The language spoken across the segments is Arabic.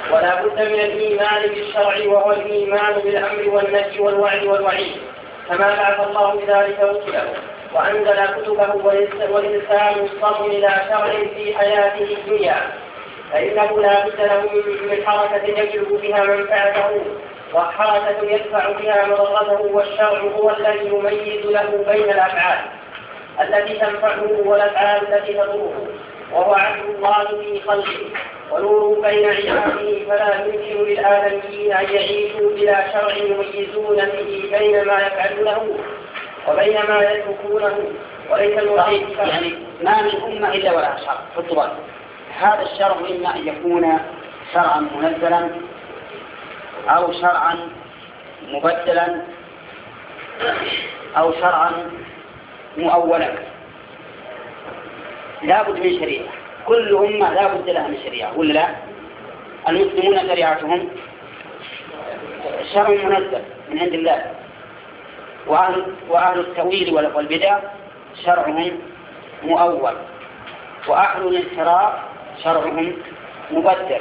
ولا بد من الإيمان بالشرع وهو الإيمان بالأمر والنهي والوعد والوعيد كما بعث الله بذلك رسله وأنزل كتبه، والإنسان مضطر إلى شرع في حياته الدنيا، فإنه لا بد له من حركة يجلب بها منفعته وحركة يدفع بها مضرته، والشرع هو الذي يميز له بين الأفعال التي تنفعه والأفعال التي تضره، وهو عدل الله في خلقه ونور بين عباده، فلا يمكن للآدميين أن يعيشوا بلا شرع يميزون به بين ما يفعلونه وبين ما يتركونه. وليس المراد يعني ما من أمة إلا ولا شرع في الطبع. هذا الشرع إما أن يكون شرعا منزلا أو شرعا مبدلا أو شرعا مؤولا، لا بد من شريعة. كل أمة لا بد لها من شريعة ولا لا؟ المسلمون شريعتهم شرع منزل من عند الله، وأهل التأويل والبدع شرعهم مؤول، وأهل الانحراف شرعهم مبدل،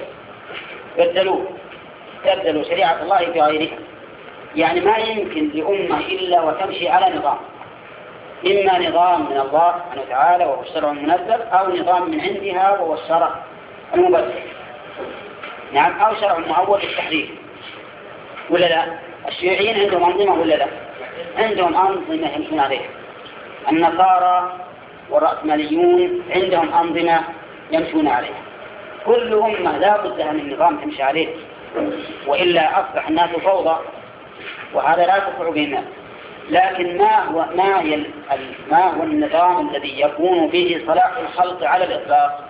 بدلوا شريعة الله في غيرها. يعني ما يمكن لأمة إلا وتمشي على نظام، إما نظام من الله سبحانه وتعالى وهو الشرع المنزل، أو نظام من عندها وهو الشرع المبدل، نعم، أو شرع مؤول للتحريف ولا لا؟ الشيوعيين عندهم أنظمة ولا لا؟ عندهم أنظمة يمشون عليها. النصارى والرأسماليون عندهم أنظمة يمشون عليها. كل أمة لا بد لها من نظام تمشي عليه، وإلا أصبح الناس فوضى، وهذا لا تفع به الناس. لكن ما هو النظام الذي يكون به صلاح الخلق على الإطلاق؟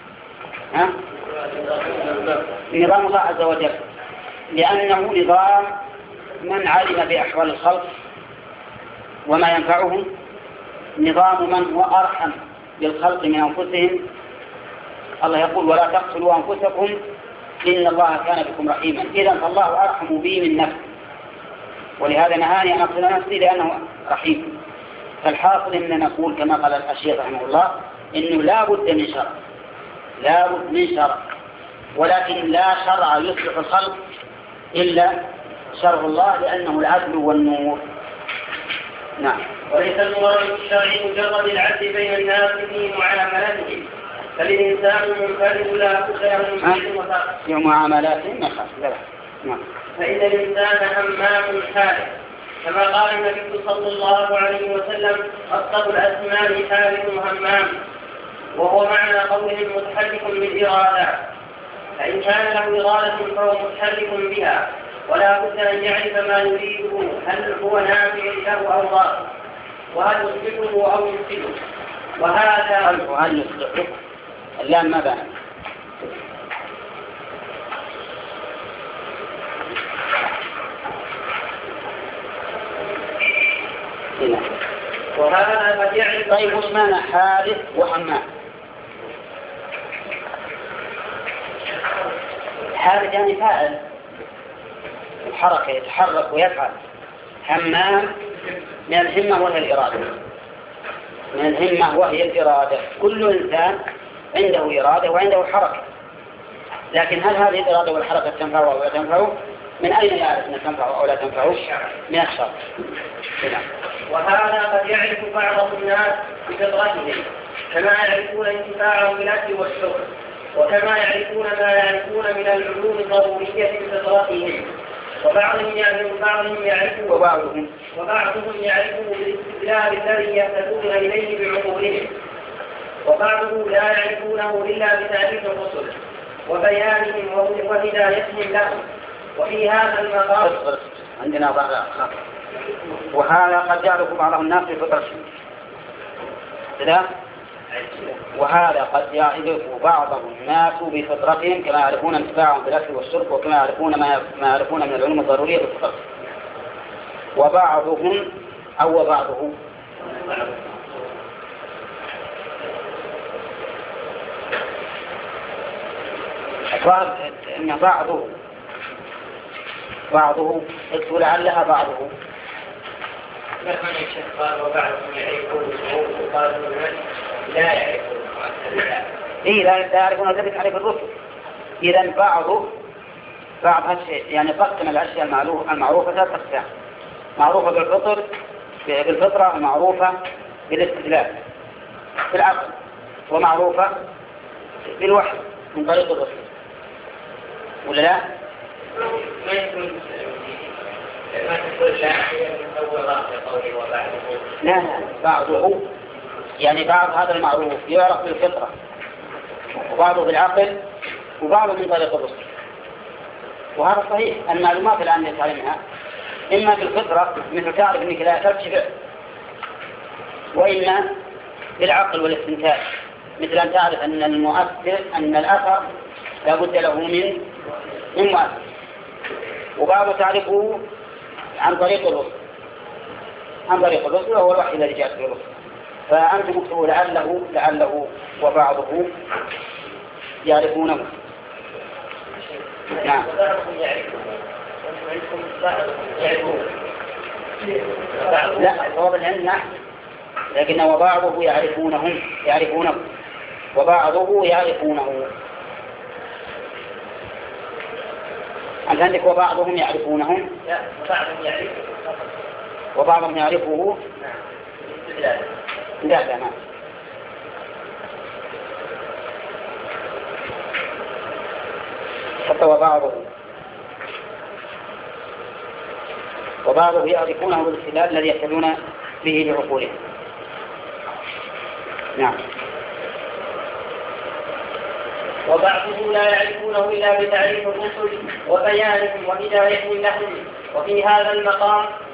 نظام الله عز وجل، لأنه نظام من علم بأحوال الخلق وما ينفعهم، نظام من هو أرحم بالخلق من أنفسهم. الله يقول ولا تقتلوا أنفسكم إن الله كان بكم رحيما. إذن فالله أرحم بي من نفسي، ولهذا نهاني أن أقتل نفسي لأنه رحيم. فالحاصل إننا نقول كما قال الشيخ رحمه الله إنه لا بد من شرع، لا بد من شرع، ولكن لا شرع يصلح الخلق إلا شرع الله، لأنه العدل والنور. نعم. وليس المراد بالشرع مجرد العدل بين الناس في معاملاتهم، فالإنسان منفرد لا بد له من وفاق في معاملاتهم. نعم. فإن الإنسان همام حالف، كما قال النبي صلى الله عليه وسلم أصدق الأسماء حالف همام، وهو معنى قولهم متحرك بالإرادة. فإن كان له إرادة فهو متحرك بها، ولا بد أن يعرف ما يريده، هل هو نافع له أو ضار، وهل يصلحه أو يفسده. وهذا هل يصلحه اللام ما بان. وهذا قد يعرف. طيب وش معنى حادث وحمام؟ حادث يعني فاعل الحركة، يتحرك ويفعل. حمام من الهمة وهي الإرادة، من الهمة وهي الإرادة. كل إنسان عنده إرادة وعنده حركة، لكن هل هذه الإرادة والحركة تنفعه أو لا تنفعه؟ من أين يعرف أن تنفعه أو لا تنفعه؟ من الشرع. وهذا قد يعرف بعض الناس بفطرتهم، كما يعرفون انتفاعهم بالأكل والشرب، وكما يعرفون ما يعرفون من العلوم الضرورية بفطرتهم. وبعضهم يعرفه بالاستدلال الذي يهتدون إليه بعقولهم، وبعضهم لا يعرفونه إلا بتعريف الرسل وبيانهم وهدايتهم لهم. وفي هذا المقام عندنا بعض الأخطاء. وهذا قد يعرف بعض الناس بفطرتهم، وهذا قد يعرف بعض الناس بفطرتهم، كما يعرفون انتفاعهم بالأكل والشرب، وكما يعرفون ما يعرفون من العلوم الضرورية بفطرتهم. وبعضهم أو بعضه إن بعضه لعلها بعضه. لكن الشيخ قال وبعضهم يعرفون وقالوا لا يعرفون. لا يعرفون ذلك عليه الرسل. إذن بعضه بعض يعني قسم الأشياء المعروفة ثلاث أقسام: معروفة بالفطرة، ومعروفة بالاستدلال بالعقل، ومعروفة بالوحي من طريق الرسل. ولا لا؟ لا، بعضه يعني بعض هذا المعروف يعرف بالفطرة، وبعضه بالعقل، وبعضه من طريق الرسل. وهذا صحيح. المعلومات الآن نتعلمها إما بالفطرة مثل تعرف أنك لا ترتفع، وإما بالعقل والاستنتاج مثل أن تعرف أن الأثر لا بد له من مؤثر. وبعض تعرفه عن طريق الرسل وهو الوحي الذي جاء به الرسل. فأنتم اكتبوا لعله وبعضه يعرفونه. نعم. لا، صواب العلم نحن، لكن وبعضه يعرفونه وبعضه يعرفونه. أنت عندك وبعضهم يعرفونه؟ لا، وبعضهم يعرفه. لا تمام. حتى وبعضه يعرفونه بالاستدلال الذي يحتاجون به لعقولهم. نعم. وبعضهم لا يعرفونه إلا بتعريف الرسل وبيانهم وهدايتهم لهم. وفي هذا المقام